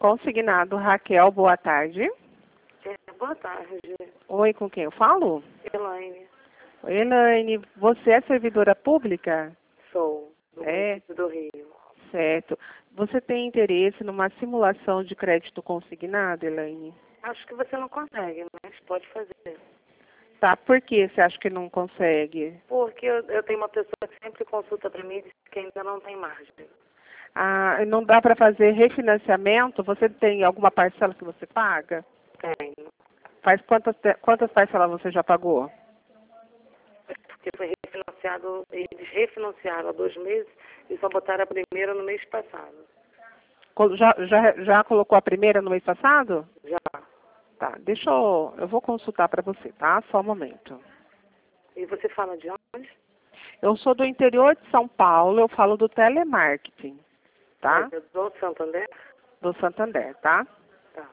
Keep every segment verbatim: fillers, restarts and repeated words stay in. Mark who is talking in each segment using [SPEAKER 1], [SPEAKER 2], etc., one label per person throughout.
[SPEAKER 1] Consignado Raquel, boa tarde.
[SPEAKER 2] É, boa tarde.
[SPEAKER 1] Oi, com quem eu falo?
[SPEAKER 2] Elaine.
[SPEAKER 1] Oi, Elaine, você é servidora pública?
[SPEAKER 2] Sou, do
[SPEAKER 1] É,
[SPEAKER 2] município do Rio.
[SPEAKER 1] certo. Você tem interesse numa simulação de crédito consignado, Elaine?
[SPEAKER 2] Acho que você não consegue, mas pode fazer.
[SPEAKER 1] Tá, por que você acha que não consegue?
[SPEAKER 2] Porque eu, eu tenho uma pessoa que sempre consulta para mim e diz que ainda não tem margem.
[SPEAKER 1] Ah, não dá para fazer refinanciamento? Você tem alguma parcela que você paga?
[SPEAKER 2] Tenho.
[SPEAKER 1] Faz quantas, te- quantas parcelas você já pagou?
[SPEAKER 2] Porque foi refinanciado, eles refinanciaram há dois meses e só botaram a primeira no mês passado.
[SPEAKER 1] Co- Já, já, já colocou a primeira no mês passado?
[SPEAKER 2] Já.
[SPEAKER 1] Tá, deixa eu... Eu vou consultar para você, tá? Só um momento.
[SPEAKER 2] E você fala de onde?
[SPEAKER 1] Eu sou do interior de São Paulo, eu falo do telemarketing, tá?
[SPEAKER 2] É do Santander?
[SPEAKER 1] Do Santander, tá?
[SPEAKER 2] Tá.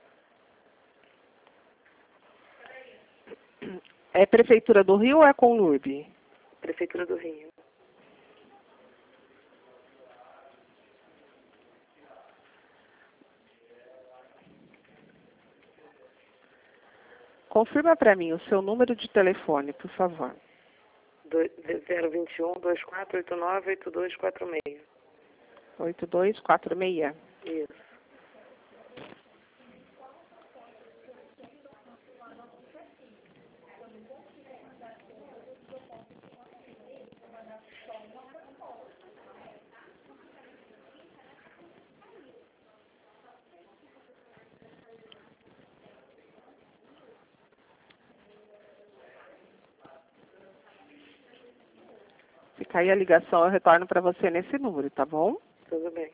[SPEAKER 1] É Prefeitura do Rio ou é Conlurb?
[SPEAKER 2] Prefeitura do Rio.
[SPEAKER 1] Confirma para mim o seu número de telefone, por favor.
[SPEAKER 2] Do- zero vinte e um, vinte e quatro, oitenta e nove, oitenta e dois quarenta e seis.
[SPEAKER 1] oito dois quatro seis.
[SPEAKER 2] Isso.
[SPEAKER 1] Se cair a ligação, eu retorno para você nesse número, tá bom?
[SPEAKER 2] Tudo bem.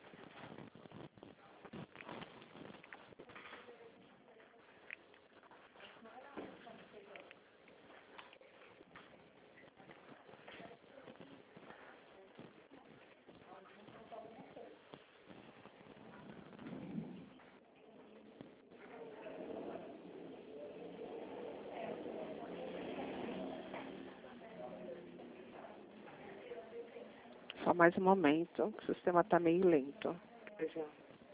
[SPEAKER 1] Só mais um momento, o sistema está meio lento.
[SPEAKER 2] Pois não.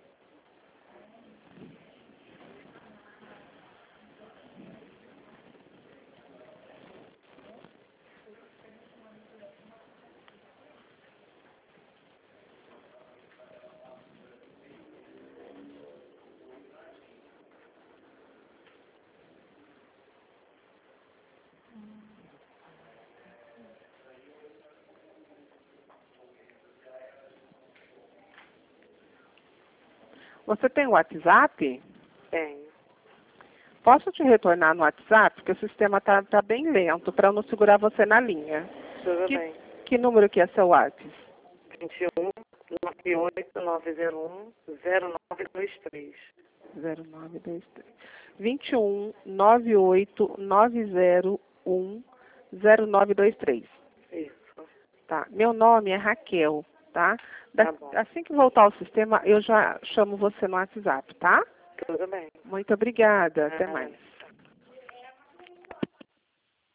[SPEAKER 1] Você tem WhatsApp?
[SPEAKER 2] Tenho.
[SPEAKER 1] Posso te retornar no WhatsApp? Porque o sistema está tá bem lento, para eu não segurar você na linha.
[SPEAKER 2] Tudo
[SPEAKER 1] Que,
[SPEAKER 2] bem.
[SPEAKER 1] que número que é seu WhatsApp?
[SPEAKER 2] vinte e um, noventa e oito, novecentos e um, zero nove dois três.
[SPEAKER 1] zero nove dois três. vinte e um, noventa e oito, novecentos e um, zero nove dois três.
[SPEAKER 2] Isso.
[SPEAKER 1] Tá. Meu nome é Raquel, tá? Da-
[SPEAKER 2] Tá bom.
[SPEAKER 1] assim que voltar ao sistema, eu já chamo você no WhatsApp, tá?
[SPEAKER 2] Tudo bem.
[SPEAKER 1] Muito obrigada. Até
[SPEAKER 2] Ah,
[SPEAKER 1] mais.